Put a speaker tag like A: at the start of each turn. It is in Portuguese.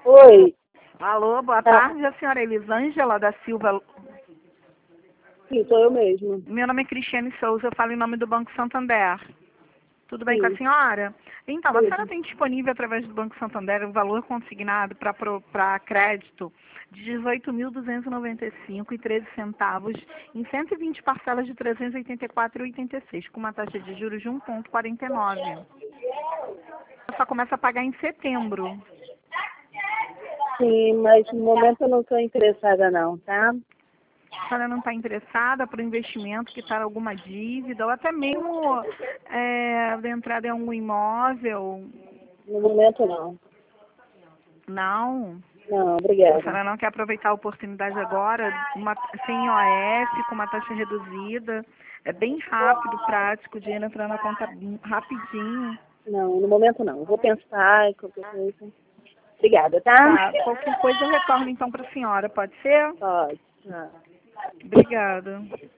A: Oi.
B: Alô, boa tarde, a senhora Elisângela da Silva.
A: Sim, sou eu mesmo.
B: Meu nome é Cristiane Souza, eu falo em nome do Banco Santander. Tudo bem
A: Sim.
B: com a senhora? Então, a
A: Tudo.
B: senhora tem disponível através do Banco Santander o valor consignado para crédito de R$ 18.295,13 em 120 parcelas de R$ 384,86, com uma taxa de juros de 1,49. Só começa a pagar em setembro.
A: Sim, mas no momento eu não estou interessada não, tá?
B: A senhora não está interessada para o investimento, que está alguma dívida, ou até mesmo de entrada em algum imóvel?
A: No momento não.
B: Não?
A: Não,
B: A
A: obrigada.
B: senhora não quer aproveitar a oportunidade agora, sem IOF, com uma taxa reduzida? É bem rápido, prático, o dinheiro entra na conta rapidinho.
A: Não, no momento não. Vou pensar em qualquer coisa. Obrigada, tá?
B: Tá, qualquer coisa eu retorno então para a senhora, pode ser?
A: Pode. Tá.
B: Obrigada.